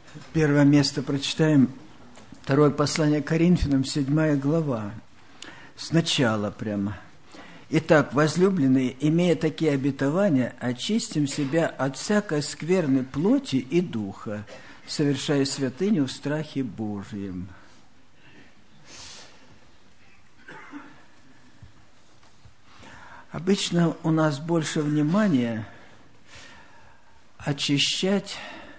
Первое место прочитаем. Второе послание Коринфянам, 7 глава. Сначала прямо. Итак, возлюбленные, имея такие обетования, очистим себя от всякой скверной плоти и духа, совершая святыню в страхе Божьем. Обычно у нас больше внимания очищать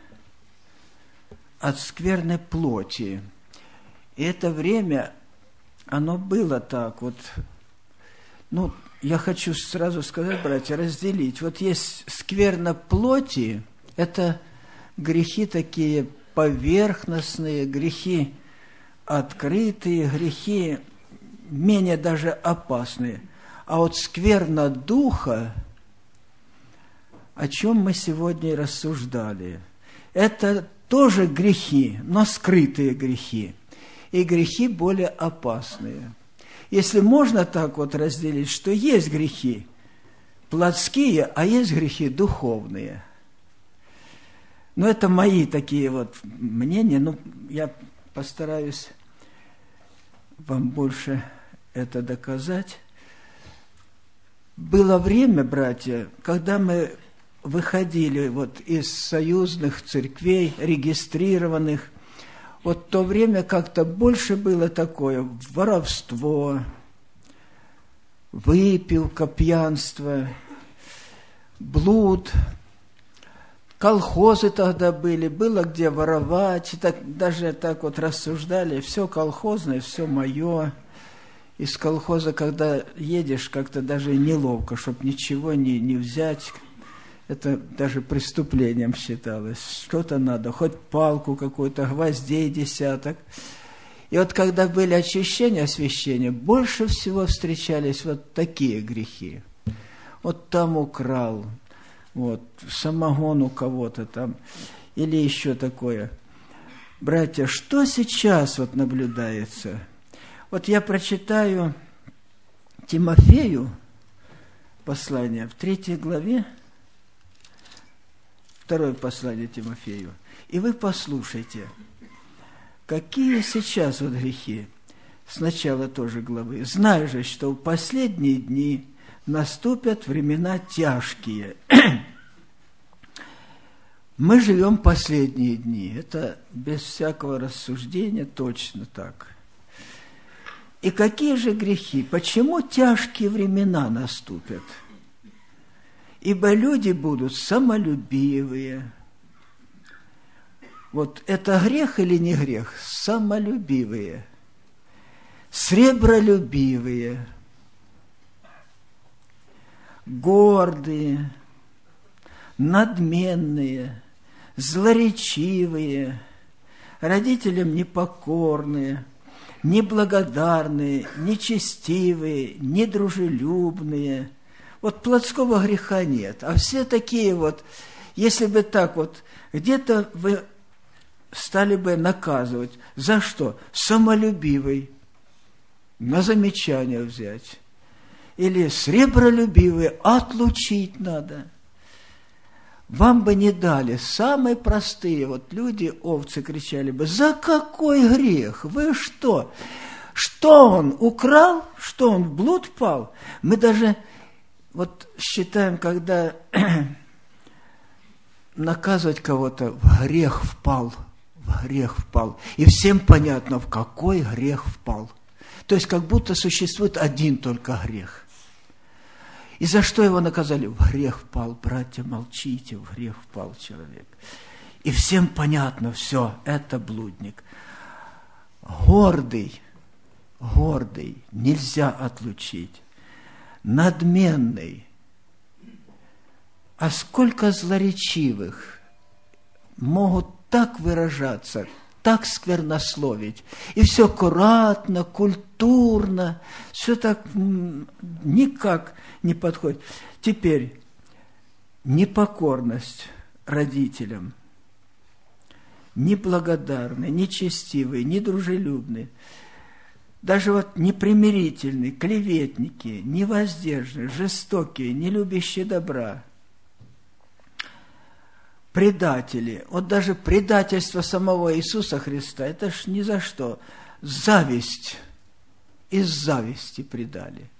от скверной плоти. И это время, оно было так вот. Ну, я хочу сразу сказать, братья, разделить. Вот есть скверна плоти, это грехи такие поверхностные, грехи открытые, грехи менее даже опасные. А вот скверна духа, о чем мы сегодня и рассуждали, это тоже грехи, но скрытые грехи. И грехи более опасные. Если можно так вот разделить, что есть грехи плотские, а есть грехи духовные. Но это мои такие вот мнения. Ну, я постараюсь вам больше это доказать. Было время, братья, когда мы выходили вот из союзных церквей, регистрированных, вот в то время как-то больше было такое воровство, выпивка, пьянство, блуд. Колхозы тогда были, было где воровать, так, даже так вот рассуждали, все колхозное, все мое. Из колхоза, когда едешь, как-то даже неловко, чтобы ничего не взять. Это даже преступлением считалось. Что-то надо, хоть палку какую-то, гвоздей десяток. И вот когда были очищения, освящения, больше всего встречались вот такие грехи. Вот там украл, вот, самогон у кого-то там, или еще такое. Братья, что сейчас вот наблюдается? Вот я прочитаю Тимофею послание в 3 главе, 2 послание Тимофею. И вы послушайте, какие сейчас вот грехи. С начала тоже главы. «Знаю же, что в последние дни наступят времена тяжкие». Мы живем последние дни. Это без всякого рассуждения точно так. И какие же грехи? Почему тяжкие времена наступят? Ибо люди будут самолюбивые. Вот это грех или не грех? Самолюбивые. Сребролюбивые. Гордые. Надменные. Злоречивые. Родителям непокорные. Неблагодарные. Нечестивые. Недружелюбные. Вот плотского греха нет. А все такие вот, если бы так вот, где-то вы стали бы наказывать. За что? Самолюбивый. На замечание взять. Или сребролюбивый. Отлучить надо. Вам бы не дали. Самые простые вот люди, овцы, кричали бы: за какой грех? Вы что? Что он украл? Что он в блуд пал? Мы даже вот считаем, когда наказывать кого-то, в грех впал. В грех впал. И всем понятно, в какой грех впал. То есть, как будто существует один только грех. И за что его наказали? В грех впал. Братья, молчите, в грех впал человек. И всем понятно, все, это блудник. Гордый, нельзя отлучить. Надменный. А сколько злоречивых могут так выражаться, так сквернословить. И все аккуратно, культурно, все так никак не подходит. Теперь непокорность родителям, неблагодарные, нечестивые, недружелюбные, даже вот непримирительные, клеветники, невоздержанные, жестокие, не любящие добра. предатели. Вот даже предательство самого Иисуса Христа, это ж ни за что. Зависть. Из зависти предали.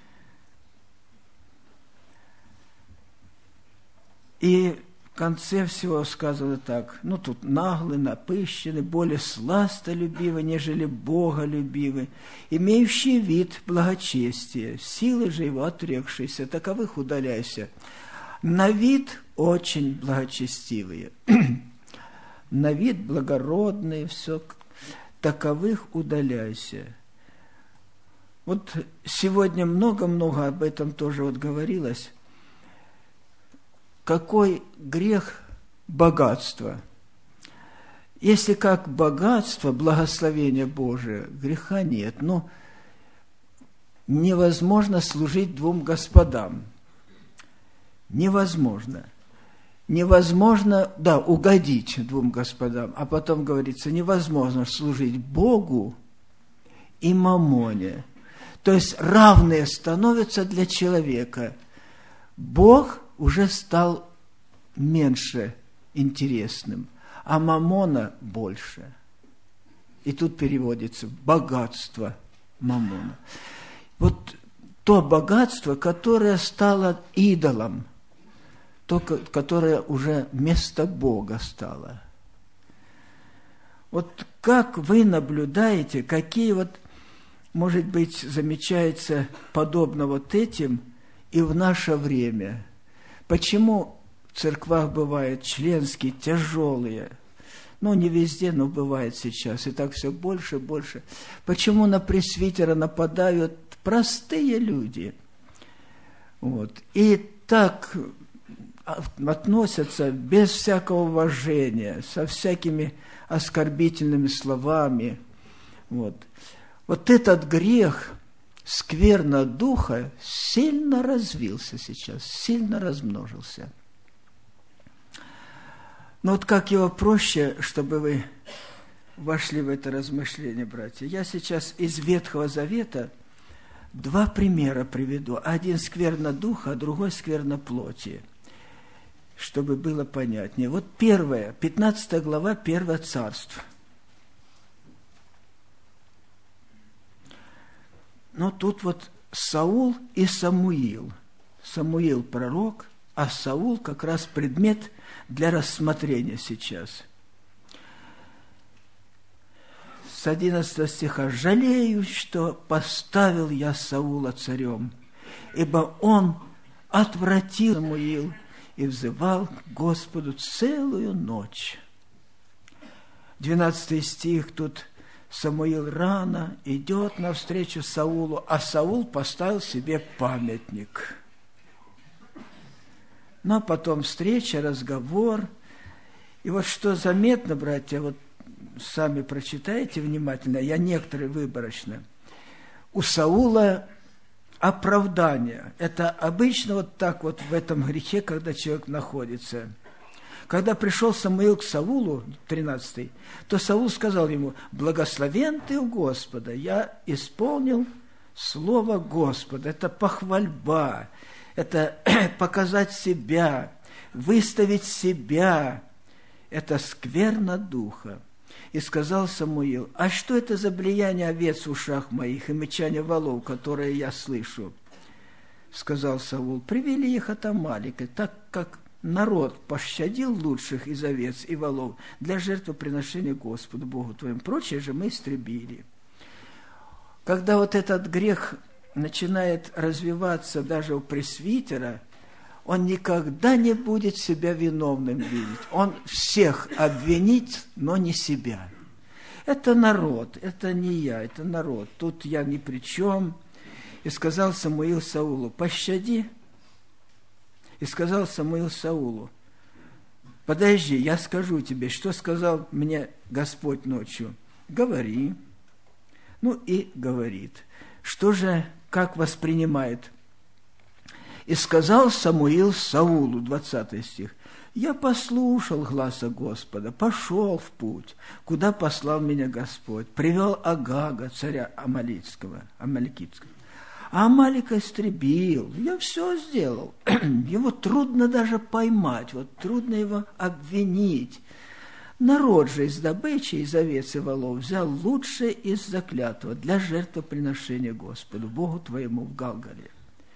И в конце всего сказано так, ну тут наглый, напыщенный, более сластолюбивый, нежели боголюбивый, имеющий вид благочестия, силы же его отрекшиеся, таковых удаляйся. На вид очень благочестивые, на вид благородные, все, таковых удаляйся. Вот сегодня много-много об этом тоже вот говорилось. Какой грех богатства? Если как богатство, благословение Божие, греха нет. Но невозможно служить двум господам. Невозможно. Невозможно, да, угодить двум господам. А потом говорится, невозможно служить Богу и мамоне. То есть равные становятся для человека. Бог уже стал меньше интересным, а мамона больше. И тут переводится богатство мамона. Вот то богатство, которое стало идолом, то, которое уже вместо Бога стало. Вот как вы наблюдаете, какие вот, может быть, замечается подобно вот этим и в наше время? Почему в церквах бывают членские, тяжелые? Ну, не везде, но бывает сейчас. И так все больше и больше. Почему на пресвитера нападают простые люди? Вот. И так относятся без всякого уважения, со всякими оскорбительными словами. Вот. Вот этот грех, скверна духа, сильно развился сейчас, сильно размножился. Но вот как его проще, чтобы вы вошли в это размышление, братья. Я сейчас из Ветхого Завета два примера приведу. Один скверна духа, а другой скверна плоти, чтобы было понятнее. Вот первое, 15 глава, 1 Царств. Но тут вот Саул и Самуил. Самуил пророк, а Саул как раз предмет для рассмотрения сейчас. С 11 стиха. «Жалею, что поставил я Саула царем, ибо он отвратил Самуил и взывал к Господу целую ночь». 12 стих тут. Самуил рано идет навстречу Саулу, а Саул поставил себе памятник. Но потом встреча, разговор. И вот что заметно, братья, вот сами прочитайте внимательно, я некоторые выборочно. У Саула оправдание. Это обычно вот так вот в этом грехе, когда человек находится. Когда пришел Самуил к Саулу, 13, то Саул сказал ему: «Благословен ты у Господа, я исполнил слово Господа». Это похвальба, это показать себя, выставить себя. Это скверна духа. И сказал Самуил: «А что это за блияние овец в ушах моих и мычание волов, которые я слышу?» Сказал Саул: «Привели их от Амалика, так как народ пощадил лучших из овец и волов для жертвоприношения Господу Богу твоему. Прочее же мы истребили». Когда вот этот грех начинает развиваться даже у пресвитера, он никогда не будет себя виновным видеть. Он всех обвинит, но не себя. Это народ, это не я, это народ. Тут я ни при чем. И сказал Самуил Саулу: «Пощади». И сказал Самуил Саулу: «Подожди, я скажу тебе, что сказал мне Господь ночью». «Говори». Ну и говорит. Что же, как воспринимает? «И сказал Самуил Саулу», 20 стих, «Я послушал гласа Господа, пошел в путь, куда послал меня Господь, привел Агага, царя Амаликитского. А Амалика истребил, я все сделал. Его трудно даже поймать, вот трудно его обвинить. Народ же из добычи, из овец и волов взял лучшее из заклятого для жертвоприношения Господу, Богу твоему в Галгале.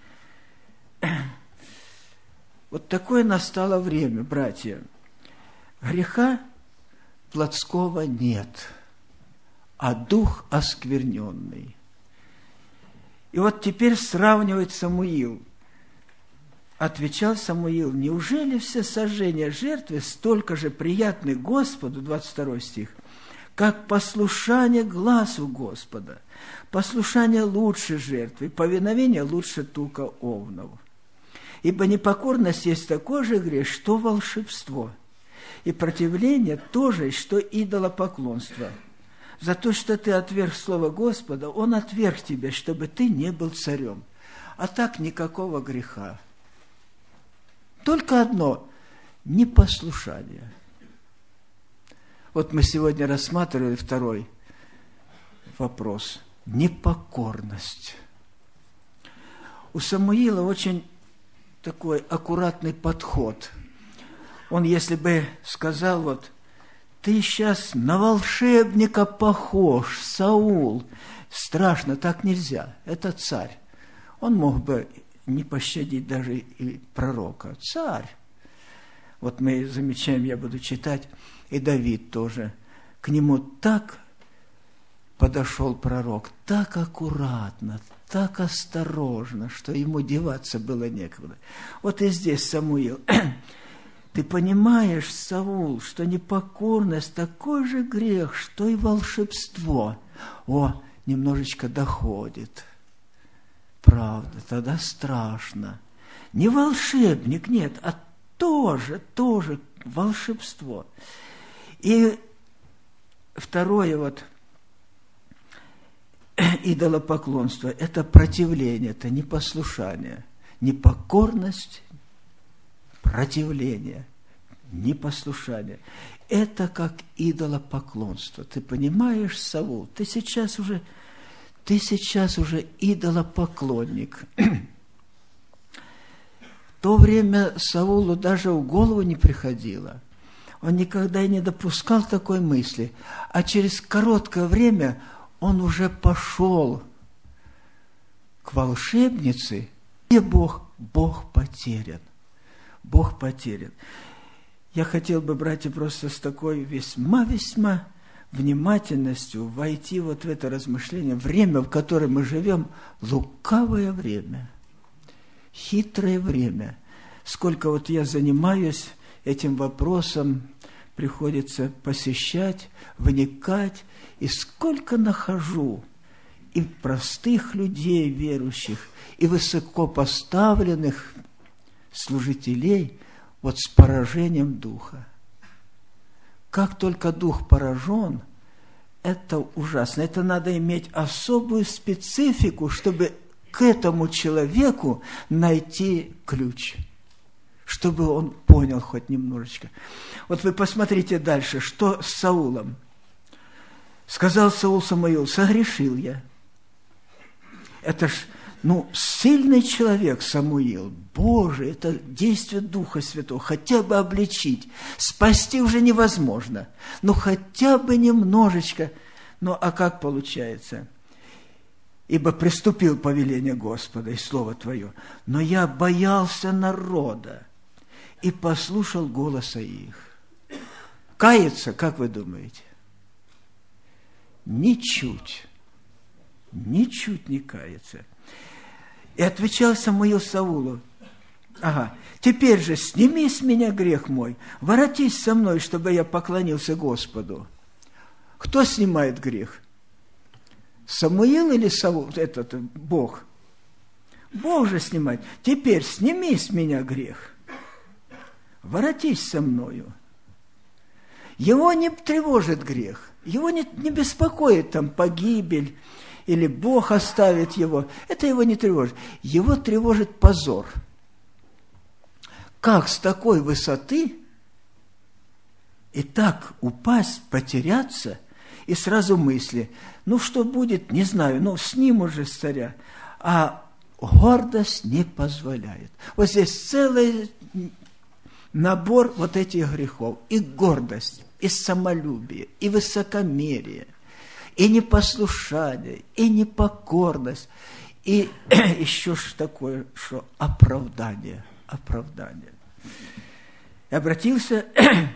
Вот такое настало время, братья. Греха плотского нет, а дух оскверненный. И вот теперь сравнивает Самуил. Отвечал Самуил: неужели все сожжения жертвы столько же приятны Господу, 22 стих, как послушание глазу Господа? Послушание лучше жертвы, повиновение лучше тука овнов. Ибо непокорность есть такой же грех, что волшебство, и противление тоже, что идолопоклонство. За то, что ты отверг слово Господа, Он отверг тебя, чтобы ты не был царем. А так никакого греха. Только одно – непослушание. Вот мы сегодня рассматривали второй вопрос – непокорность. У Самуила очень такой аккуратный подход. Он, если бы сказал, вот, ты сейчас на волшебника похож, Саул, страшно, так нельзя, это царь. Он мог бы не пощадить даже и пророка. Царь. Вот мы замечаем, я буду читать, и Давид тоже. К нему так подошел пророк, так аккуратно, так осторожно, что ему деваться было некуда. Вот и здесь Самуил. Ты понимаешь, Саул, что непокорность такой же грех, что и волшебство. О, немножечко доходит. Правда, тогда страшно. Не волшебник, нет, а тоже волшебство. И второе вот, идолопоклонство, это противление, это непослушание. Непокорность, противление, непослушание. Это как идолопоклонство. Ты понимаешь, Саул, ты сейчас уже идолопоклонник. В то время Саулу даже в голову не приходило. Он никогда и не допускал такой мысли. А через короткое время он уже пошел к волшебнице, и Бог потерян. Бог потерян. Я хотел бы, братья, просто с такой весьма внимательностью войти вот в это размышление. Время, в котором мы живем, лукавое время, хитрое время. Сколько вот я занимаюсь этим вопросом, приходится посещать, вникать, и сколько нахожу и простых людей верующих, и высокопоставленных служителей вот с поражением духа. Как только дух поражен, это ужасно. Это надо иметь особую специфику, чтобы к этому человеку найти ключ, чтобы он понял хоть немножечко. Вот вы посмотрите дальше, что с Саулом. Сказал Саул Самуилу: согрешил я. Это ж, сильный человек Самуил. Боже, это действие Духа Святого. Хотя бы обличить. Спасти уже невозможно. Хотя бы немножечко. А как получается? Ибо приступил повеление Господа и Слово Твое. Но я боялся народа и послушал голоса их. Каяться, как вы думаете? Ничуть не кается. И отвечал Самуил Саулу: теперь же сними с меня грех мой, воротись со мной, чтобы я поклонился Господу. Кто снимает грех? Самуил или Саул? Бог. Бог же снимает. Теперь сними с меня грех. Воротись со мною. Его не тревожит грех. Его не беспокоит погибель, или Бог оставит его. Это его не тревожит. Его тревожит позор. Как с такой высоты и так упасть, потеряться, и сразу мысли: что будет, не знаю, снимут же с царя. А гордость не позволяет. Вот здесь целый набор вот этих грехов. И гордость, и самолюбие, и высокомерие, и непослушание, и непокорность, и еще что такое, что оправдание. И обратился,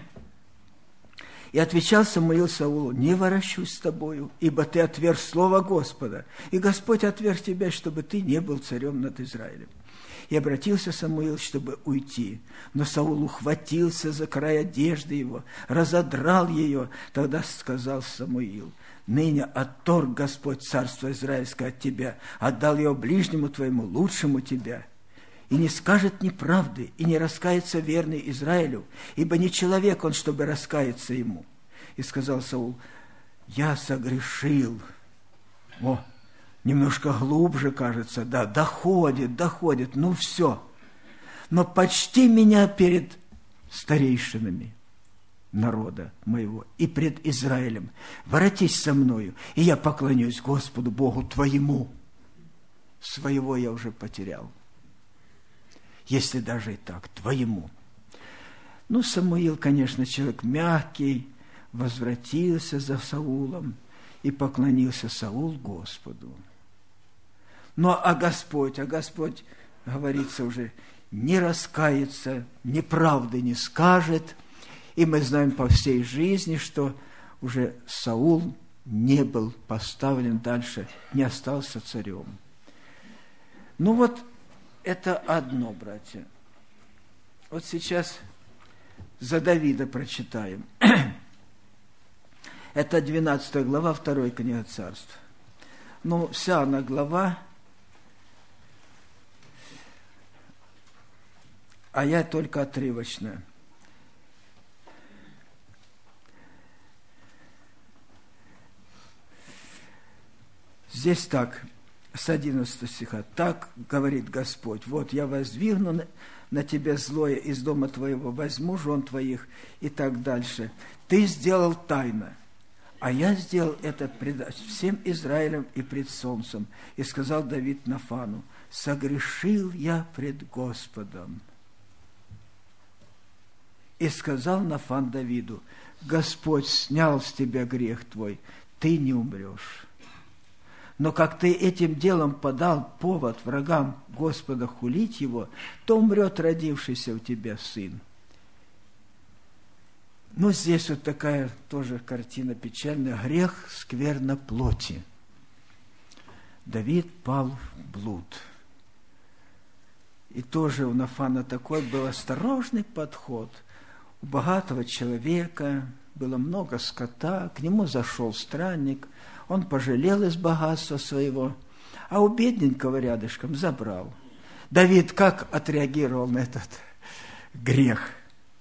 и отвечал Самуил Саулу: не ворочусь с тобою, ибо ты отверг слово Господа, и Господь отверг тебя, чтобы ты не был царем над Израилем. И обратился Самуил, чтобы уйти, но Саул ухватился за край одежды его, разодрал ее. Тогда сказал Самуил: ныне отторг Господь царство израильское от тебя, отдал его ближнему твоему, лучшему тебя. И не скажет неправды, и не раскается верный Израилю, ибо не человек он, чтобы раскаяться ему. И сказал Саул: я согрешил. О, немножко глубже, кажется, да, доходит, ну все. Но почти меня перед старейшинами народа моего и пред Израилем. Воротись со мною, и я поклонюсь Господу Богу твоему. Своего я уже потерял. Если даже и так, твоему. Ну, Самуил, конечно, человек мягкий, возвратился за Саулом, и поклонился Саул Господу. Ну, а Господь, говорится уже, не раскается, неправды не скажет. И мы знаем по всей жизни, что уже Саул не был поставлен дальше, не остался царем. Ну вот, это одно, братья. Вот сейчас за Давида прочитаем. Это 12 глава 2 книги Царств. Ну, вся она глава, а я только отрывочная. Здесь так, с 11 стиха. Так говорит Господь: вот я воздвигну на тебя злое из дома твоего, возьму жен твоих, и так дальше. Ты сделал тайно, а я сделал это пред всем Израилем и пред солнцем. И сказал Давид Нафану: согрешил я пред Господом. И сказал Нафан Давиду: Господь снял с тебя грех твой, ты не умрешь. Но как ты этим делом подал повод врагам Господа хулить его, то умрет родившийся у тебя сын. Ну, здесь вот такая тоже картина печальная. Грех, скверна плоти. Давид пал в блуд. И тоже у Нафана такой был осторожный подход. У богатого человека было много скота, к нему зашел странник, он пожалел из богатства своего, а у бедненького рядышком забрал. Давид как отреагировал на этот грех?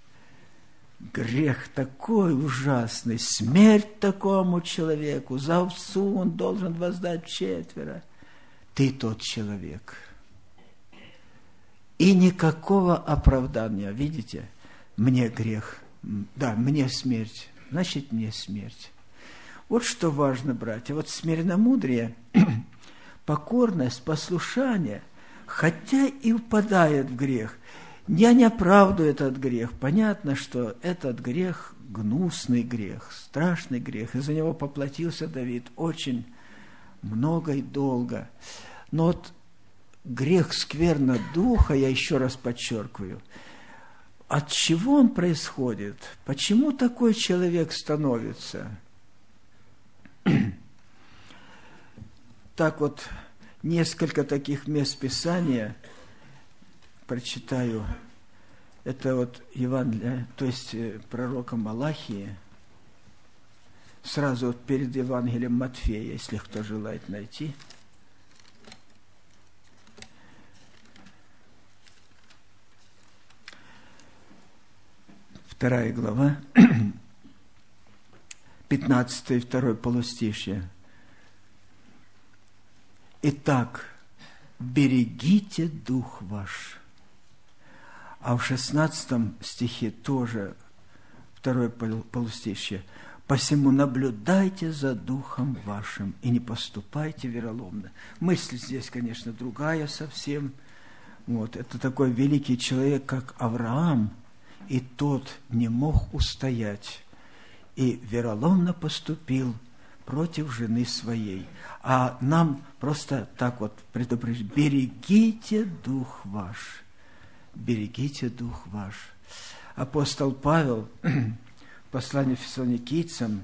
Грех такой ужасный, смерть такому человеку, за овцу он должен воздать 4. Ты тот человек. И никакого оправдания, видите? Мне грех, да, мне смерть, значит, мне смерть. Вот что важно, братья, вот смиренномудрие, покорность, послушание, хотя и впадает в грех, я не оправдываю этот грех. Понятно, что этот грех гнусный грех, страшный грех, и за него поплатился Давид очень много и долго. Но вот грех скверна духа, я еще раз подчеркиваю, от чего он происходит? Почему такой человек становится? Так вот, несколько таких мест Писания прочитаю. Это вот Евангелие, то есть пророка Малахии, сразу вот перед Евангелием Матфея, если кто желает найти. Вторая глава, 15 и 2 полустишье. Итак, берегите дух ваш. А в 16 стихе тоже 2 полустишье. Посему наблюдайте за духом вашим и не поступайте вероломно. Мысль здесь, конечно, другая совсем. Вот, это такой великий человек, как Авраам, и тот не мог устоять, и вероломно поступил против жены своей. А нам просто так вот предупреждать: берегите дух ваш, берегите дух ваш. Апостол Павел в послании Фессалоникийцам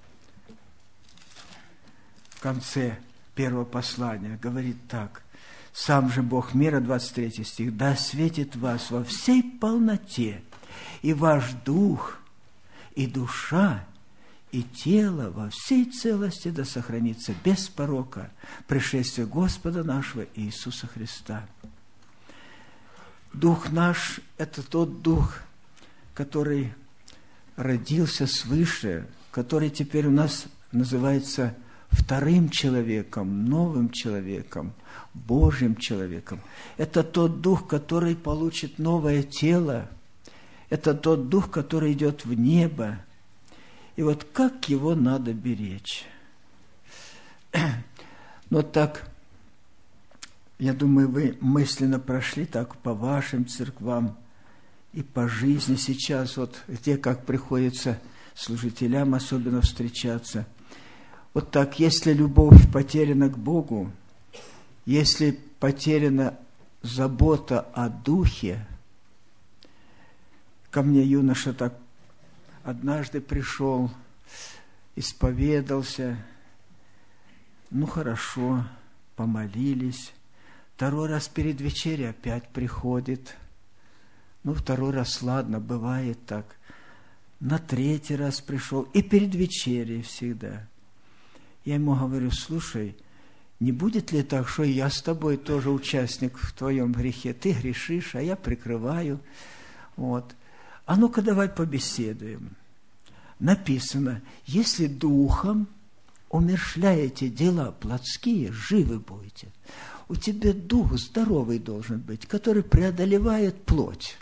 в конце первого послания говорит так: «Сам же Бог мира», 23 стих, «да осветит вас во всей полноте, и ваш дух, и душа, и тело во всей целости да сохранится без порока пришествия Господа нашего Иисуса Христа». Дух наш – это тот дух, который родился свыше, который теперь у нас называется вторым человеком, новым человеком, Божьим человеком. Это тот дух, который получит новое тело. Это тот дух, который идет в небо. И вот как его надо беречь? Но так, я думаю, вы мысленно прошли так по вашим церквам и по жизни сейчас, вот где как приходится служителям особенно встречаться. Вот так, если любовь потеряна к Богу, если потеряна забота о духе. Ко мне юноша так однажды пришел, исповедался, ну хорошо, помолились. Второй раз перед вечерей опять приходит. Ну, второй раз, ладно, бывает так. На третий раз пришел, и перед вечерей всегда. Я ему говорю: слушай, не будет ли так, что я с тобой тоже участник в твоем грехе? Ты грешишь, а я прикрываю. Вот. А ну-ка давай побеседуем. Написано: если духом умерщвляете дела плотские, живы будете. У тебя дух здоровый должен быть, который преодолевает плоть.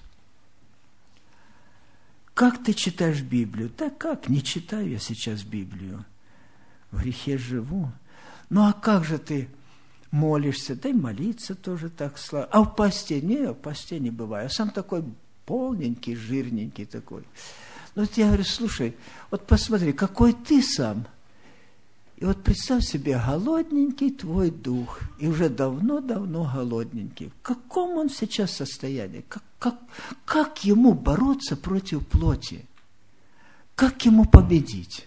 Как ты читаешь Библию? Да как, не читаю я сейчас Библию. В грехе живу. Ну а как же ты молишься? Да и молиться тоже так слабо. А в посте? Не, в посте не бываю. Я сам такой полненький, жирненький такой. Ну вот я говорю: слушай, вот посмотри, какой ты сам. И вот представь себе, голодненький твой дух, и уже давно-давно голодненький. В каком он сейчас состоянии? Как ему бороться против плоти? Как ему победить?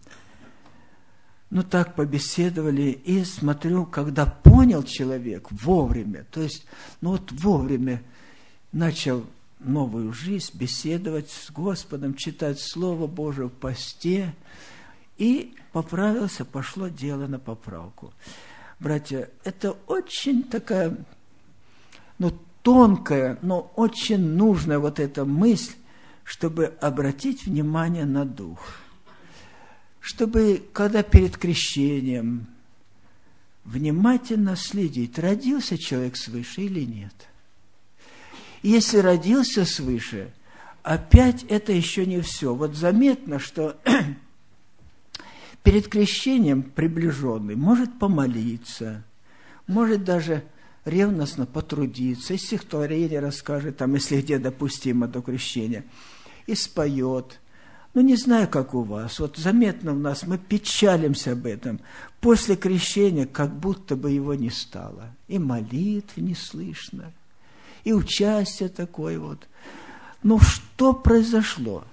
Ну, так побеседовали, и смотрю, когда понял человек вовремя, то есть, ну вот вовремя начал новую жизнь, беседовать с Господом, читать Слово Божие в посте, и поправился, пошло дело на поправку. Братья, это очень такая, ну, тонкая, но очень нужная вот эта мысль, чтобы обратить внимание на дух. Чтобы, когда перед крещением, внимательно следить, родился человек свыше или нет. И если родился свыше, опять это еще не все. Вот заметно, что перед крещением приближенный может помолиться, может даже ревностно потрудиться, из стихотворения расскажет, там, если где допустимо до крещения, и споет. Ну, не знаю, как у вас. Вот заметно у нас, мы печалимся об этом. После крещения как будто бы его не стало. И молитв не слышно, и участие такое вот. Ну, что произошло?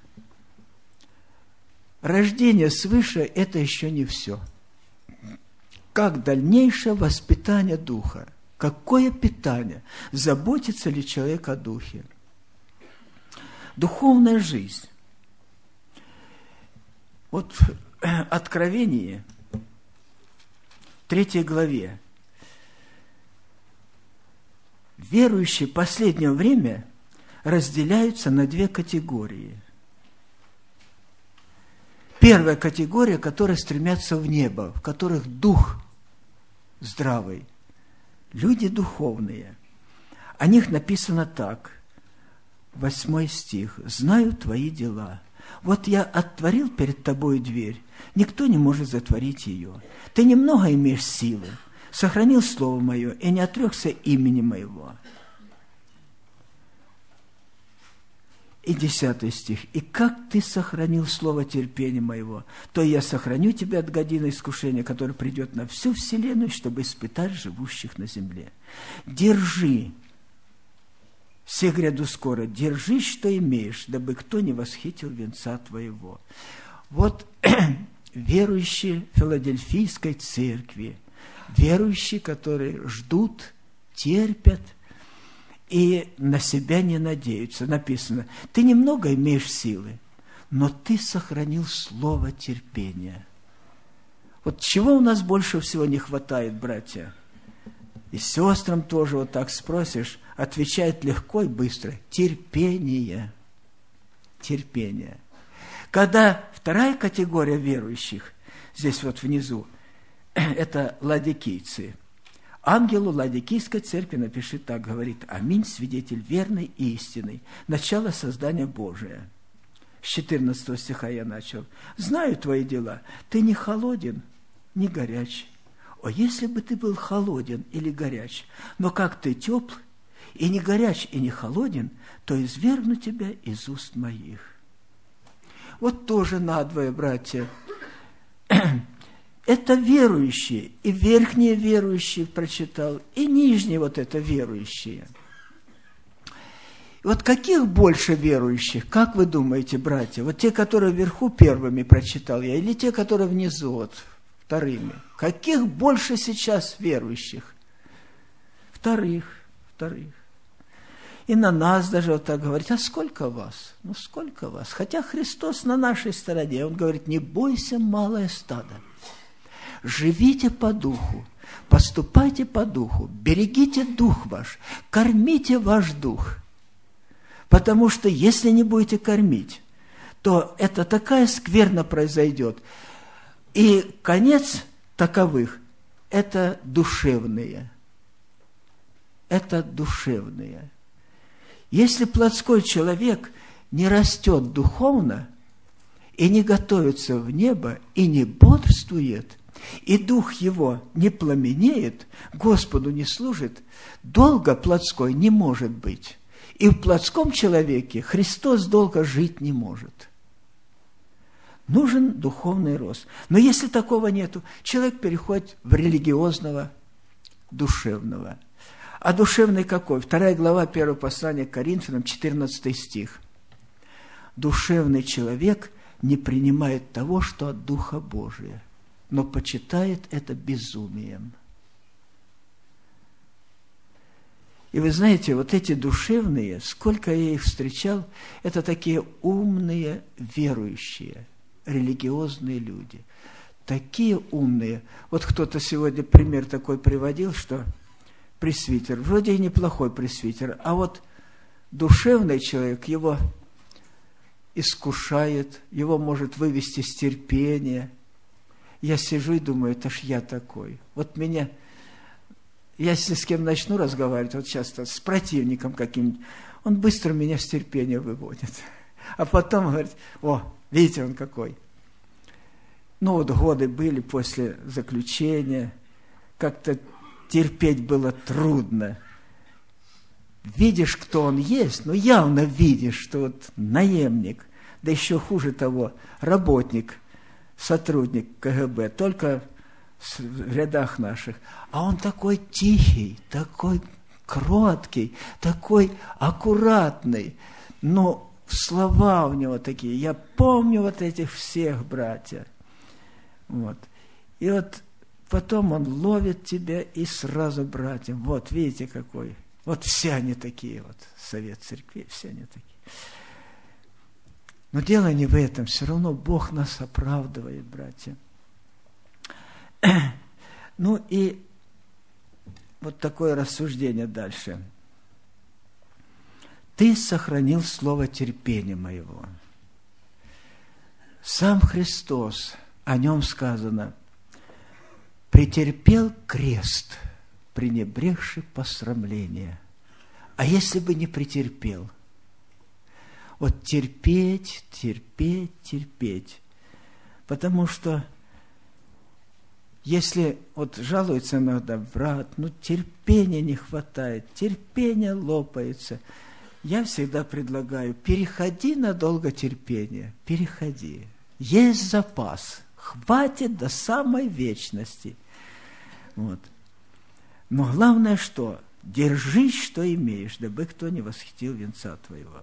Рождение свыше – это еще не все. Как дальнейшее воспитание духа? Какое питание? Заботится ли человек о духе? Духовная жизнь. Вот в Откровении, 3 главе, верующие в последнее время разделяются на 2 категории. Первая категория, которые стремятся в небо, в которых дух здравый, люди духовные. О них написано так, 8 стих: «Знаю твои дела, Вот я отворил перед тобой дверь, никто не может затворить ее. Ты немного имеешь силы, сохранил слово мое и не отрекся имени моего. И 10 стих. «И как ты сохранил слово терпения моего, то я сохраню тебя от годины искушения, которое придет на всю вселенную, чтобы испытать живущих на земле. Держи, все гряду скоро, держи, что имеешь, дабы кто не восхитил венца твоего». Вот верующие Филадельфийской церкви, верующие, которые ждут, терпят, и на себя не надеются. Написано, ты немного имеешь силы, но ты сохранил слово терпения. Вот чего у нас больше всего не хватает, братья? И сестрам тоже вот так спросишь, отвечают легко и быстро. Терпение. Терпение. Когда вторая категория верующих, здесь вот внизу, это ладикийцы. Ангелу Ладикийской церкви напиши так, говорит: «Аминь, свидетель верный и истинный, начало создания Божия». С 14 стиха я начал. «Знаю твои дела, ты не холоден, не горяч. О, если бы ты был холоден или горяч, но как ты тепл, и не горяч, и не холоден, то извергну тебя из уст моих». Вот тоже надвое, братья. Это верующие, и верхние верующие прочитал, и нижние вот это верующие. Вот каких больше верующих, как вы думаете, братья? Вот те, которые вверху первыми прочитал я, или те, которые внизу вот вторыми? Каких больше сейчас верующих? Вторых. И на нас даже вот так говорит: а сколько вас? Ну, сколько вас? Хотя Христос на нашей стороне. Он говорит: не бойся, малое стадо. Живите по духу, поступайте по духу, берегите дух ваш, кормите ваш дух. Потому что если не будете кормить, то это такая скверна произойдет. И конец таковых – это душевные. Это душевные. Если плотской человек не растет духовно, и не готовится в небо, и не бодрствует, и дух его не пламенеет, Господу не служит, долго плотской не может быть. И в плотском человеке Христос долго жить не может. Нужен духовный рост. Но если такого нету, человек переходит в религиозного, душевного. А душевный какой? 2 глава 1 послания к Коринфянам, 14 стих. «Душевный человек не принимает того, что от Духа Божия, но почитает это безумием». И вы знаете, вот эти душевные, сколько я их встречал, это такие умные верующие, религиозные люди. Такие умные. Вот кто-то сегодня пример такой приводил, что пресвитер, вроде и неплохой пресвитер, а вот душевный человек его искушает, его может вывести с терпения. Я сижу и думаю, это ж я такой. Вот меня, я если с кем начну разговаривать, вот часто с противником каким-нибудь, он быстро меня с терпения выводит. А потом говорит: о, видите, он какой. Ну вот годы были после заключения, как-то терпеть было трудно. Видишь, кто он есть, но явно видишь, что вот наемник, да еще хуже того, работник, сотрудник КГБ, только в рядах наших. А он такой тихий, такой кроткий, такой аккуратный. Но слова у него такие. Я помню вот этих всех, братья. Вот. И вот потом он ловит тебя и сразу братьям. Вот, видите, какой. Вот все они такие, вот, совет церкви, все они такие. Но дело не в этом, все равно Бог нас оправдывает, братья. Ну и вот такое рассуждение дальше. Ты сохранил слово терпения моего. Сам Христос, о нем сказано, претерпел крест, пренебрегший посрамление. А если бы не претерпел? Вот терпеть. Потому что если вот жалуется иногда брат, терпения не хватает, терпение лопается, я всегда предлагаю, переходи на долготерпение, переходи. Есть запас, хватит до самой вечности. Вот. Но главное что? Держись, что имеешь, дабы кто не восхитил венца твоего.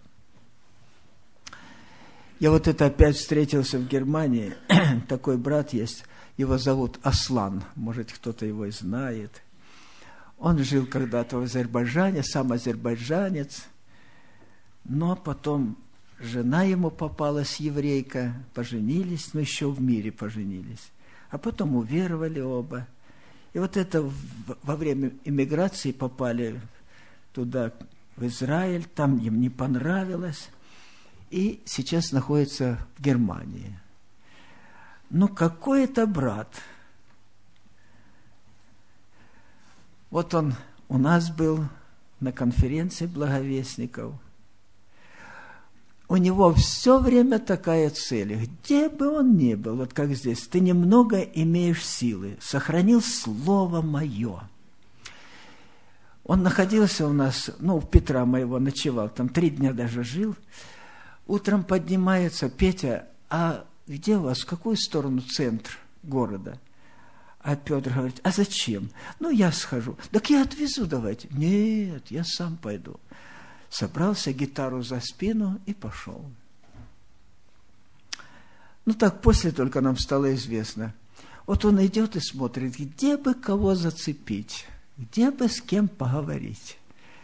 Я вот это опять встретился в Германии, такой брат есть, его зовут Аслан, может, кто-то его и знает. Он жил когда-то в Азербайджане, сам азербайджанец, но потом жена ему попалась, еврейка, поженились, но еще в мире поженились. А потом уверовали оба. И вот это во время эмиграции попали туда, в Израиль, там им не понравилось, и сейчас находится в Германии. Ну, какой это брат? Вот он у нас был на конференции благовестников. У него все время такая цель. Где бы он ни был, вот как здесь, ты немного имеешь силы, сохранил слово мое. Он находился у нас, у Петра моего ночевал, там 3 дня даже жил. Утром поднимается: Петя, а где у вас, в какую сторону центр города? А Петр говорит: а зачем? Я схожу. Так я отвезу, давайте. Нет, я сам пойду. Собрался, гитару за спину и пошел. Так после только нам стало известно. Вот он идет и смотрит, где бы кого зацепить, где бы с кем поговорить.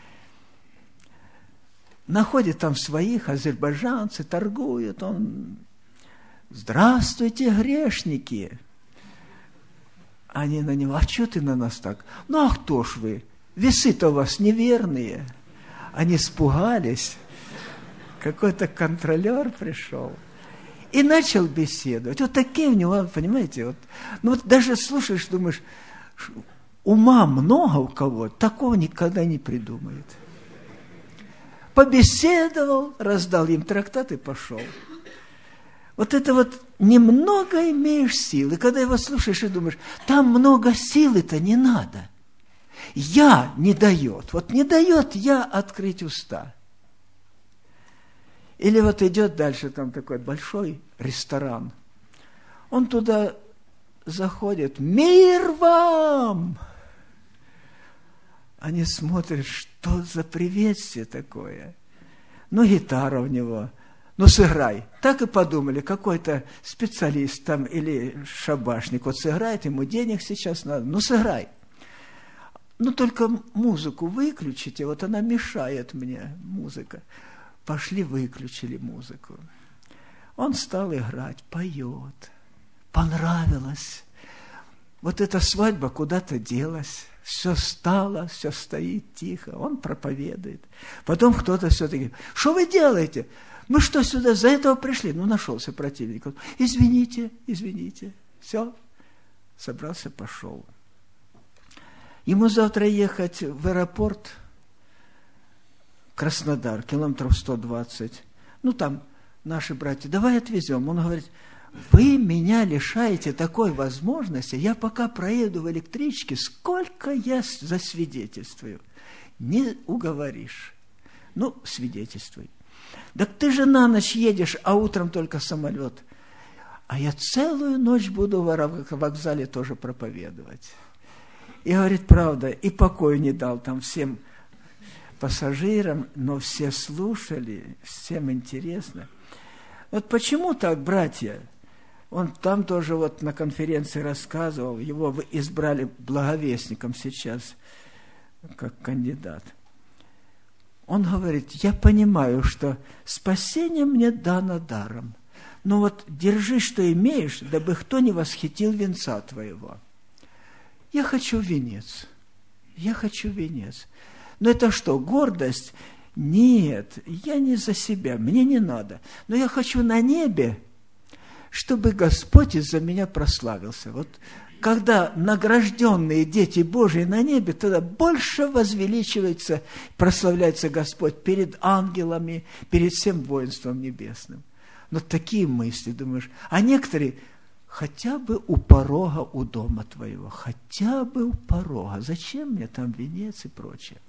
Находит там своих, азербайджанцы, торгуют. Он: здравствуйте, грешники. Они на него: а что ты на нас так? А кто ж вы? Весы-то у вас неверные. Они испугались. Какой-то контролер пришел и начал беседовать. Вот такие у него, понимаете, даже слушаешь, думаешь, ума много у кого, такого никогда не придумает. Побеседовал, раздал им трактат и пошел. Вот это немного имеешь сил. И когда его слушаешь и думаешь, там много силы-то не надо. Я не дает. Не дает я открыть уста. Или идет дальше, там такой большой ресторан. Он туда заходит: мир вам! Они смотрят, что за приветствие такое. Гитара у него. Сыграй. Так и подумали, какой-то специалист там или шабашник сыграет, ему денег сейчас надо. Сыграй. Только музыку выключите, она мешает мне, музыка. Пошли, выключили музыку. Он стал играть, поет. Понравилось. Эта свадьба куда-то делась. Все стало, все стоит тихо. Он проповедует. Потом кто-то все-таки: что вы делаете? Мы что, сюда за этого пришли? Нашелся противник. Извините. Все. Собрался, пошел. Ему завтра ехать в аэропорт Краснодар, километров 120. Там наши братья: давай отвезем. Он говорит: вы меня лишаете такой возможности, я пока проеду в электричке, сколько я засвидетельствую. Не уговоришь. Свидетельствуй. Так ты же на ночь едешь, а утром только самолет. А я целую ночь буду в вокзале тоже проповедовать. И говорит, правда, и покой не дал там всем пассажирам, но все слушали, всем интересно. Почему так, братья? Он там тоже на конференции рассказывал, его избрали благовестником сейчас, как кандидат. Он говорит: я понимаю, что спасение мне дано даром, но держи, что имеешь, дабы кто не восхитил венца твоего. Я хочу венец. Но это что, гордость? Нет, я не за себя, мне не надо. Но я хочу на небе, чтобы Господь из-за меня прославился. Вот когда награжденные дети Божии на небе, тогда больше возвеличивается, прославляется Господь перед ангелами, перед всем воинством небесным. Но такие мысли, думаешь, а некоторые хотя бы у порога у дома твоего, хотя бы у порога, зачем мне там венец и прочее?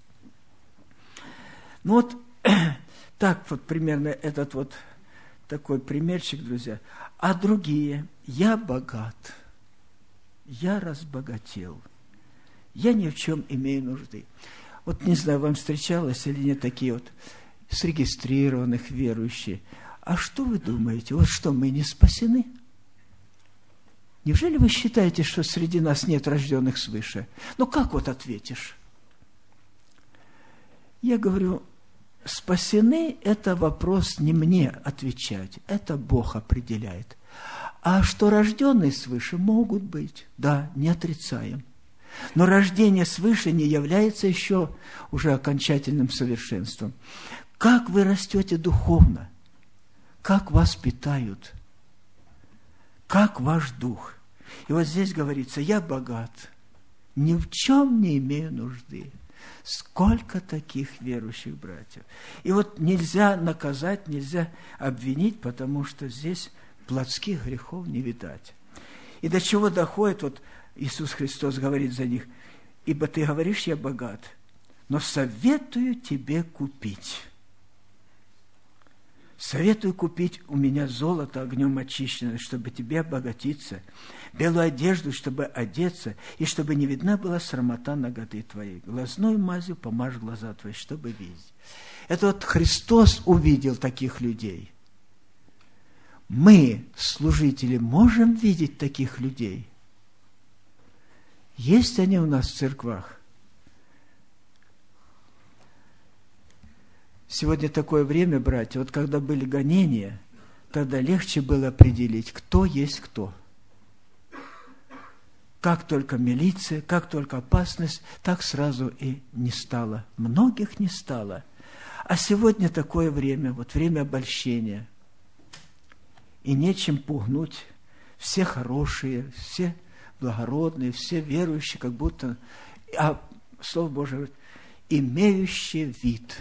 Ну вот так вот примерно этот вот такой примерчик, друзья. А другие, я богат, я разбогател, я ни в чем имею нужды. Вот не знаю, вам встречалось или нет такие вот срегистрированных верующие. А что вы думаете? Вот что, мы не спасены? Неужели вы считаете, что среди нас нет рожденных свыше? Ну, как вот ответишь? Я говорю, спасены – это вопрос не мне отвечать, это Бог определяет. А что рожденные свыше могут быть, да, не отрицаем. Но рождение свыше не является еще уже окончательным совершенством. Как вы растете духовно? Как вас питают? Как ваш дух? И вот здесь говорится, я богат, ни в чем не имею нужды. Сколько таких верующих братьев. И вот нельзя наказать, нельзя обвинить, потому что здесь плотских грехов не видать. И до чего доходит, вот Иисус Христос говорит за них, ибо ты говоришь, я богат, но советую тебе купить. Советую купить у меня золото огнем очищенное, чтобы тебе обогатиться, белую одежду, чтобы одеться, и чтобы не видна была срамота наготы твоей. Глазной мазью помажь глаза твои, чтобы видеть. Это вот Христос увидел таких людей. Мы, служители, можем видеть таких людей? Есть они у нас в церквах? Сегодня такое время, братья, вот когда были гонения, тогда легче было определить, кто есть кто. Как только милиция, как только опасность, так сразу и не стало. Многих не стало. А сегодня такое время, вот время обольщения. И нечем пугнуть. Все хорошие, все благородные, все верующие, как будто, а Слово Божие говорит, имеющий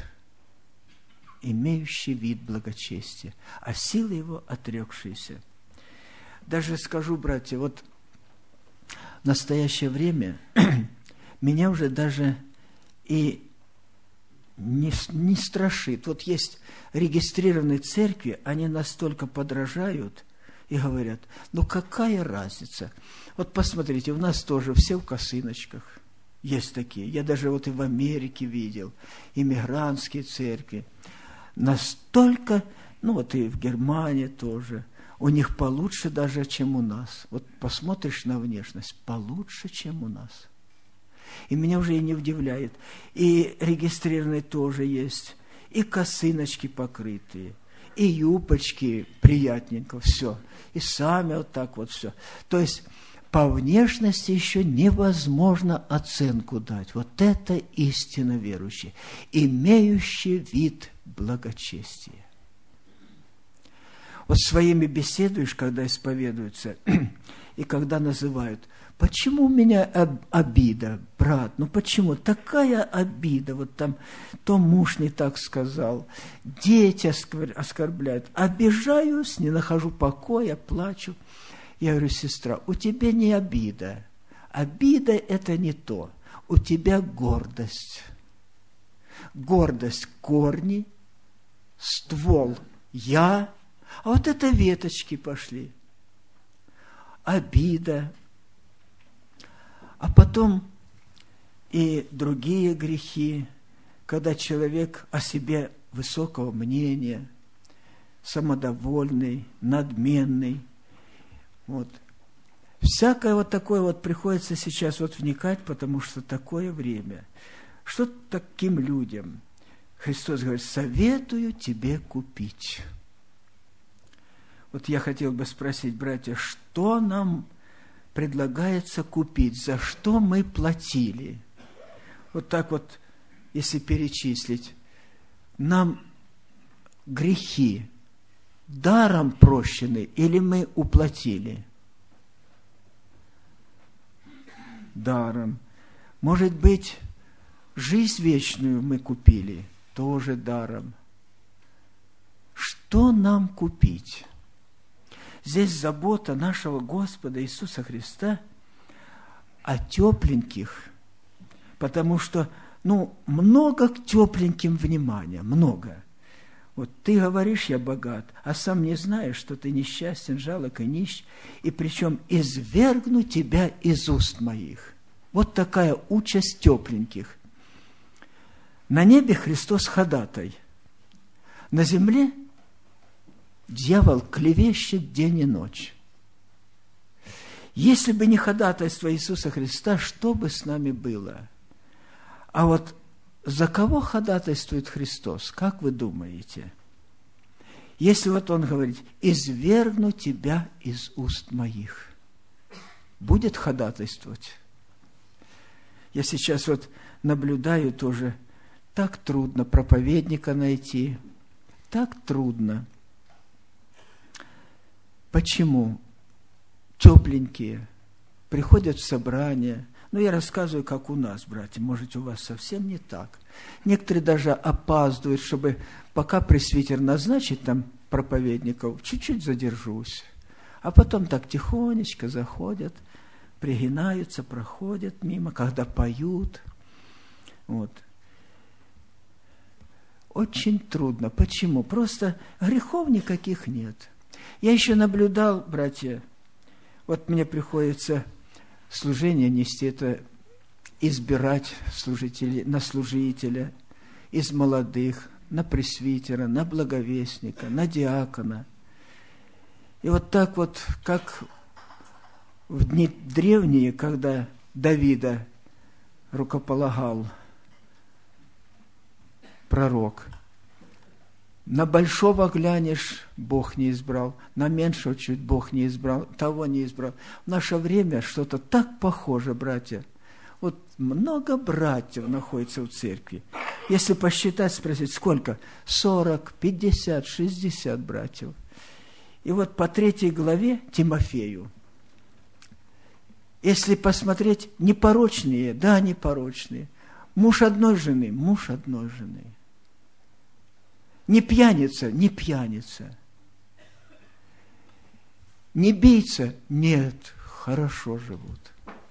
вид благочестия, а силы его отрекшиеся. Даже скажу, братья, вот в настоящее время меня уже даже и не страшит. Вот есть регистрированные церкви, они настолько подражают и говорят, ну какая разница? Вот посмотрите, у нас тоже все в косыночках. Есть такие. Я даже вот и в Америке видел, иммигрантские церкви. Настолько, ну вот и в Германии тоже, у них получше даже, чем у нас. Вот посмотришь на внешность, получше, чем у нас. И меня уже и не удивляет. И регистрированные тоже есть, и косыночки покрытые, и юбочки приятненько, все. И сами вот так вот все. То есть по внешности еще невозможно оценку дать. Вот это истинно верующий, имеющий вид благочестия. Вот своими беседуешь, когда исповедуются, и когда называют, почему у меня обида, брат, ну почему такая обида, вот там то муж не так сказал, дети оскорбляют, обижаюсь, не нахожу покоя, плачу. Я говорю, сестра, у тебя не обида, обида это не то, у тебя гордость. Гордость – корни, ствол – я, а вот это веточки пошли. Обида. А потом и другие грехи, когда человек о себе высокого мнения, самодовольный, надменный. Вот. Всякое вот такое вот приходится сейчас вот вникать, потому что такое время. Что таким людям? Христос говорит, советую тебе купить. Вот я хотел бы спросить, братья, что нам предлагается купить? За что мы платили? Вот так вот, если перечислить, нам грехи даром прощены или мы уплатили? Даром. Может быть, жизнь вечную мы купили, тоже даром. Что нам купить? Здесь забота нашего Господа Иисуса Христа о тепленьких, потому что, много к тепленьким внимания, много. Вот ты говоришь, я богат, а сам не знаешь, что ты несчастен, жалок и нищ, и причем извергну тебя из уст моих. Вот такая участь тепленьких. На небе Христос ходатай, на земле дьявол клевещет день и ночь. Если бы не ходатайство Иисуса Христа, что бы с нами было? А вот за кого ходатайствует Христос? Как вы думаете? Если вот Он говорит, извергну тебя из уст моих, будет ходатайствовать? Я сейчас вот наблюдаю тоже, так трудно проповедника найти, так трудно. Почему? Тепленькие приходят в собрание. Я рассказываю, как у нас, братья. Может, у вас совсем не так. Некоторые даже опаздывают, чтобы пока пресвитер назначит там проповедников, чуть-чуть задержусь. А потом так тихонечко заходят, пригинаются, проходят мимо, когда поют. Вот. Очень трудно. Почему? Просто грехов никаких нет. Я еще наблюдал, братья, вот мне приходится служение нести, это избирать служителей, на служителя из молодых, на пресвитера, на благовестника, на диакона. И вот так вот, как в дни древние, когда Давида рукополагал пророк, на большого глянешь, Бог не избрал, на меньшего чуть Бог не избрал, того не избрал. В наше время что-то так похоже, братья. Вот много братьев находится в церкви. Если посчитать, спросить, сколько? 40, 50, 60 братьев. И вот по 3 главе Тимофею. Если посмотреть, непорочные, да, непорочные. Муж одной жены, муж одной жены. Не пьяница, не пьяница. Не бийца, нет, хорошо живут.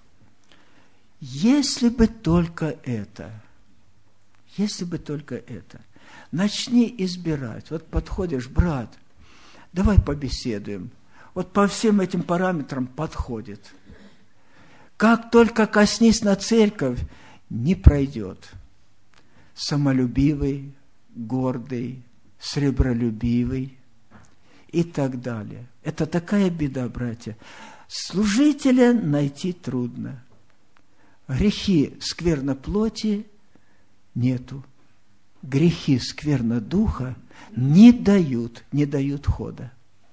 Если бы только это, начни избирать. Вот подходишь, брат, давай побеседуем. Вот по всем этим параметрам подходит. Как только коснись на церковь, не пройдет. Самолюбивый, гордый, сребролюбивый и так далее. Это такая беда, братья. Служителя найти трудно. Грехи скверно плоти нету. Грехи скверно духа не дают хода.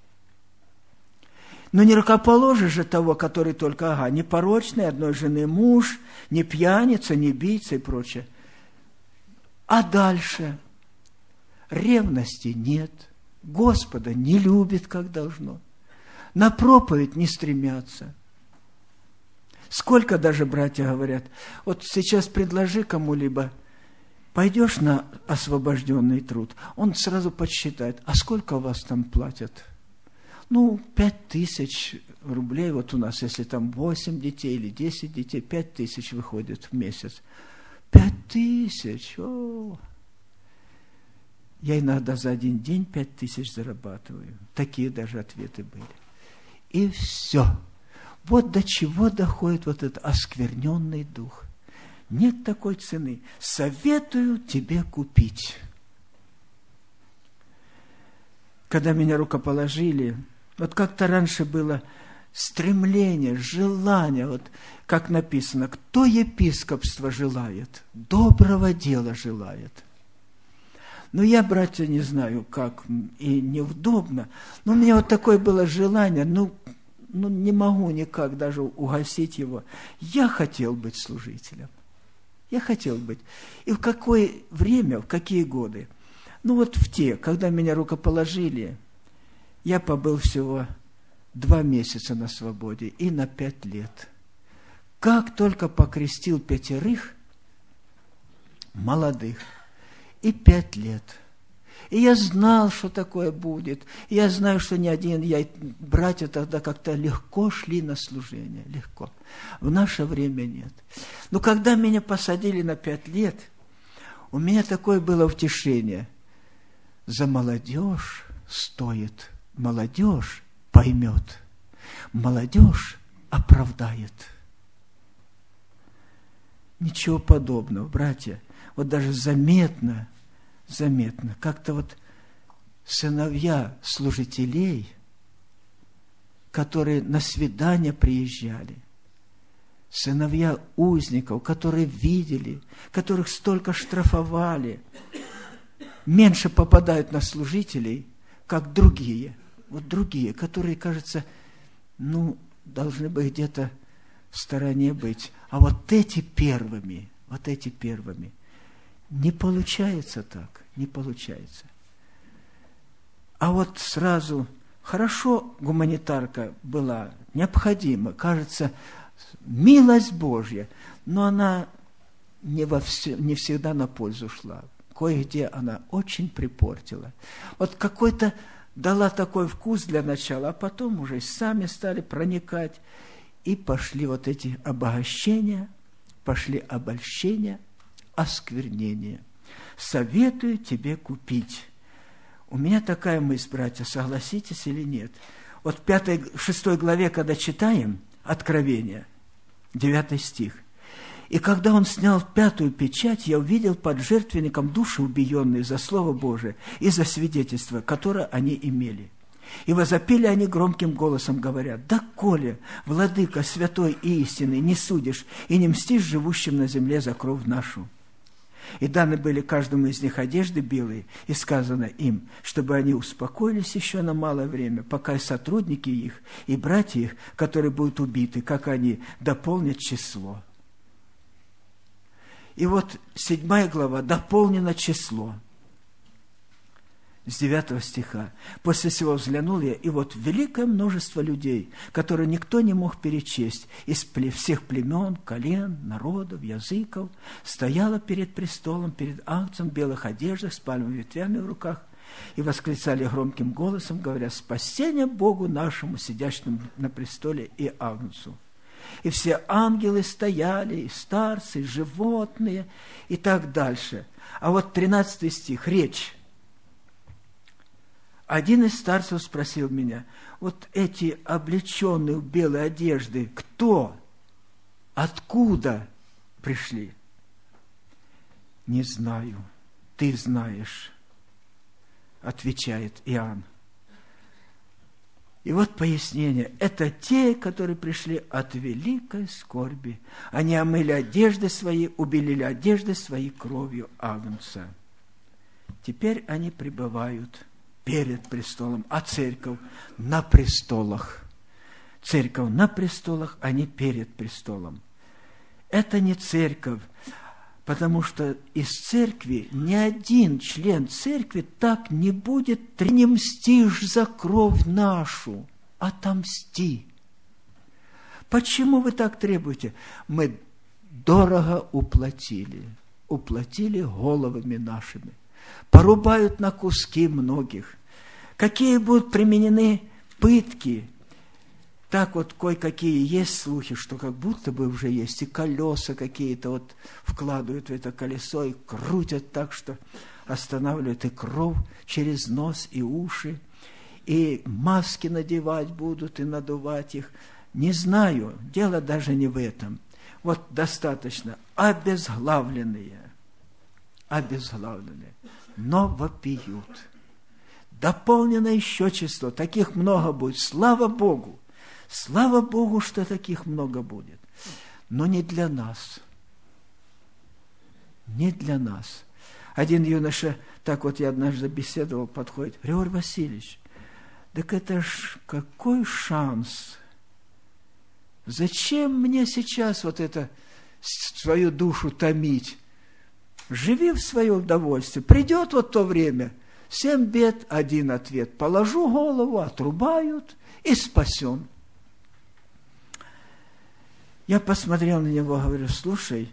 Но не рукоположишь же того, который только, непорочный, одной жены муж, не пьяница, не бийца и прочее. А дальше ревности нет, Господа не любит, как должно, на проповедь не стремятся. Сколько даже братья говорят, вот сейчас предложи кому-либо, пойдешь на освобожденный труд, он сразу подсчитает, а сколько вас там платят? 5000 рублей, вот у нас, если там 8 детей или 10 детей, 5000 выходит в месяц. 5000, Я иногда за один день 5000 зарабатываю. Такие даже ответы были. И все. Вот до чего доходит вот этот оскверненный дух. Нет такой цены. Советую тебе купить. Когда меня рукоположили, вот как-то раньше было стремление, желание, вот как написано, кто епископство желает, доброго дела желает. Я, братья, не знаю, как, и неудобно, но у меня вот такое было желание, не могу никак даже угасить его. Я хотел быть служителем. Я хотел быть. И в какое время, в какие годы? В те, когда меня рукоположили, Я побыл всего 2 месяца на свободе и на 5 лет. Как только покрестил 5 молодых и 5 лет. И я знал, что такое будет. И я знаю, что ни один, братья тогда как-то легко шли на служение. Легко. В наше время нет. Но когда меня посадили на 5 лет, у меня такое было утешение. За молодежь стоит. Молодежь поймет. Молодежь оправдает. Ничего подобного, братья. Вот даже заметно, как-то вот сыновья служителей, которые на свидания приезжали, сыновья узников, которые видели, которых столько штрафовали, меньше попадают на служителей, как другие. Вот другие, которые, кажется, должны бы где-то в стороне быть. А вот эти первыми. Не получается так, не получается. А вот сразу, хорошо гуманитарка была, необходима, кажется, милость Божья, но она не всегда на пользу шла. Кое-где она очень припортила. Вот какой-то дала такой вкус для начала, а потом уже сами стали проникать, и пошли вот эти обогащения, пошли обольщения, осквернения. Советую тебе купить. У меня такая мысль, братья, согласитесь или нет? Вот в 6 главе, когда читаем Откровение, 9 стих, «И когда он снял 5 печать, я увидел под жертвенником души убиенные за Слово Божие и за свидетельство, которое они имели. И возопили они громким голосом, говоря: доколе, владыка святой и истинный, не судишь и не мстишь живущим на земле за кровь нашу? И даны были каждому из них одежды белые, и сказано им, чтобы они успокоились еще на малое время, пока и сотрудники их, и братья их, которые будут убиты, как они, дополнят число». И вот 7 глава, дополнено число. С 9 стиха. «После всего взглянул я, и вот великое множество людей, которые никто не мог перечесть, из всех племен, колен, народов, языков, стояло перед престолом, перед Агнцем в белых одеждах, с пальмовыми ветвями в руках, и восклицали громким голосом, говоря: спасение Богу нашему, сидящему на престоле, и Агнцу. И все ангелы стояли, и старцы, и животные, и так дальше». А вот 13 стих, речь. Один из старцев спросил меня: вот эти облеченные в белые одежды, кто? Откуда пришли? «Не знаю, ты знаешь», отвечает Иоанн. И вот пояснение. Это те, которые пришли от великой скорби. Они омыли одежды свои, убелили одежды свои кровью Агнца. Теперь они пребывают перед престолом, а церковь на престолах. Церковь на престолах, а не перед престолом. Это не церковь, потому что из церкви ни один член церкви так не будет: ты не мстишь за кровь нашу, отомсти. Почему вы так требуете? Мы дорого уплатили головами нашими. Порубают на куски многих. Какие будут применены пытки? Так вот кое-какие есть слухи, что как будто бы уже есть и колеса какие-то вот вкладывают в это колесо и крутят так, что останавливают и кровь через нос и уши, и маски надевать будут и надувать их. Не знаю, дело даже не в этом. Вот достаточно обезглавленные, но вопиют. Дополнено еще число, таких много будет, слава Богу. Слава Богу, что таких много будет. Но не для нас. Не для нас. Один юноша, так вот я однажды беседовал, подходит: Григорий Васильевич, так это ж какой шанс? Зачем мне сейчас вот это свою душу томить? Живи в свое удовольствие. Придет вот то время, 7 бед, 1 ответ. Положу голову, отрубают и спасен. Я посмотрел на него, говорю: слушай,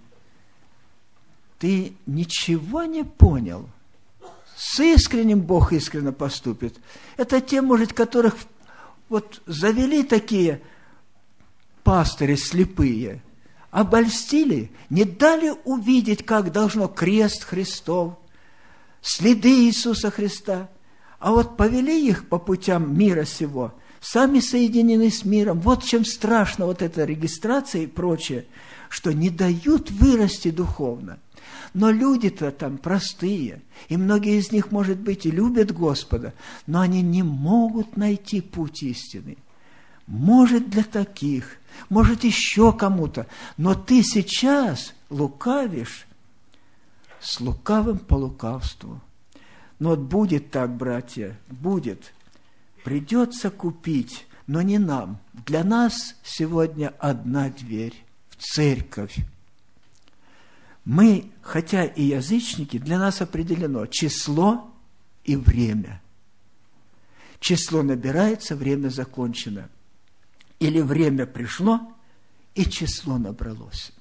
ты ничего не понял. С искренним Бог искренне поступит. Это те, может, которых вот завели такие пастыри слепые, обольстили, не дали увидеть, как должно крест Христов, следы Иисуса Христа, а вот повели их по путям мира сего, сами соединены с миром. Вот чем страшно вот эта регистрация и прочее, что не дают вырасти духовно. Но люди-то там простые, и многие из них, может быть, и любят Господа, но они не могут найти путь истины. Может, для таких, может, еще кому-то, но ты сейчас лукавишь с лукавым по лукавству. Но вот будет так, братья, будет. Придется купить, но не нам. Для нас сегодня одна дверь – в церковь. Мы, хотя и язычники, для нас определено число и время. Число набирается, время закончено. Или время пришло, и число набралось.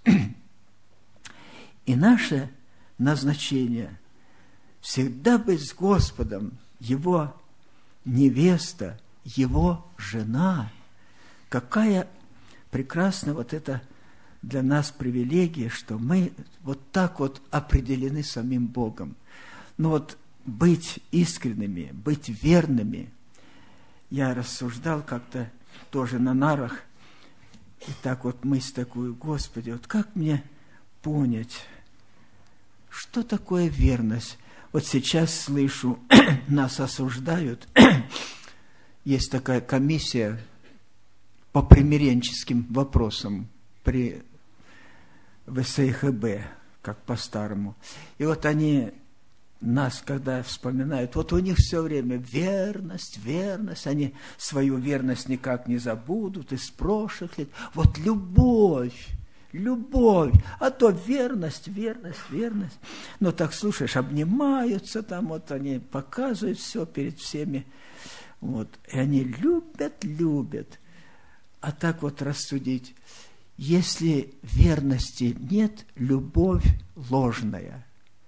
И наше назначение всегда быть с Господом, Его невеста, Его жена. Какая прекрасна вот эта для нас привилегия, что мы вот так вот определены самим Богом. Но вот быть искренними, быть верными. Я рассуждал как-то тоже на нарах, и так вот мысль такую: Господи, вот как мне понять, что такое верность? Вот сейчас слышу, нас осуждают. Есть такая комиссия по примиренческим вопросам при ВСХБ, как по-старому. И вот они нас, когда вспоминают, вот у них все время верность, верность, они свою верность никак не забудут из прошлых лет. Вот любовь, любовь, а то верность, верность, верность. Ну, так слушаешь, обнимаются там, вот они показывают все перед всеми. Вот, и они любят, любят. А так вот рассудить, если верности нет, любовь ложная.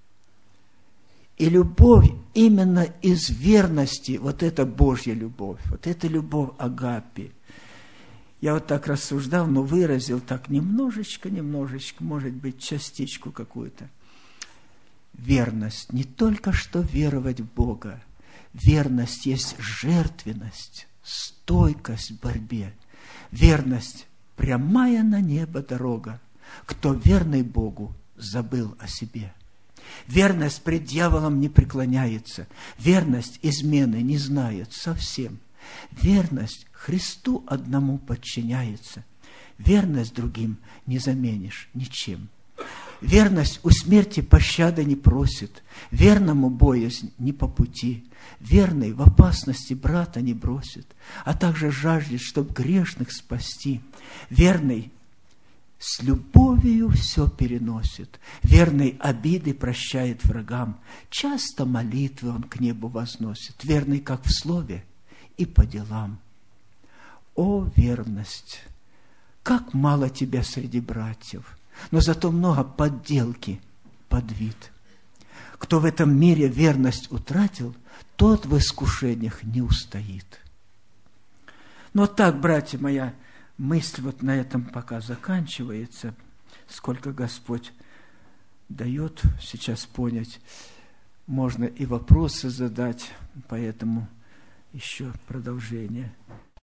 И любовь именно из верности, вот это Божья любовь, вот это любовь агапи. Я вот так рассуждал, но выразил так немножечко, может быть, частичку какую-то. Верность, не только что веровать в Бога. Верность есть жертвенность, стойкость в борьбе. Верность – прямая на небо дорога. Кто верный Богу, забыл о себе. Верность пред дьяволом не преклоняется. Верность измены не знает совсем. Верность Христу одному подчиняется. Верность другим не заменишь ничем. Верность у смерти пощады не просит. Верному боязнь не по пути. Верный в опасности брата не бросит, а также жаждет, чтоб грешных спасти. Верный с любовью все переносит. Верный обиды прощает врагам. Часто молитвы он к небу возносит. Верный как в слове и по делам. О, верность! Как мало тебя среди братьев, но зато много подделки под вид. Кто в этом мире верность утратил, тот в искушениях не устоит. Но так, братья, моя мысль вот на этом пока заканчивается. Сколько Господь дает сейчас понять. Можно и вопросы задать, поэтому еще продолжение.